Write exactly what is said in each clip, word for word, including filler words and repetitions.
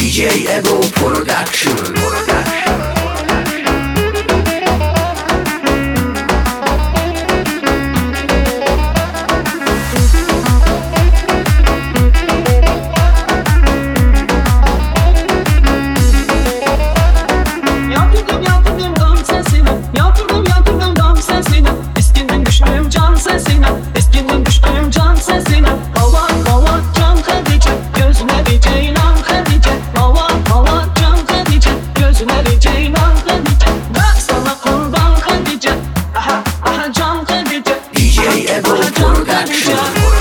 D J Evo Production. Yatırdım yatırdım gam sesine, yatırdım yatırdım gam sesine. Eskinden düştüm can sesine, eskinden düştüm can sesine. Hava hava can Hatice, gözleri ceylan Hatice. Hava hava can Hatice, gözleri ceylan Hatice. Ben sana kurban Hatice, aha aha can Hatice. D J Evo Production.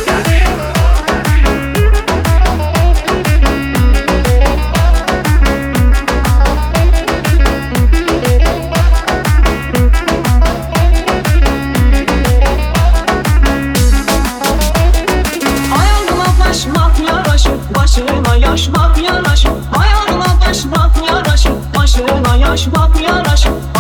Ayağına başmak yaraşır, başına yaşmak yaraşır. Ayağına başmak yaraşır, başına yaşmak yaraşır.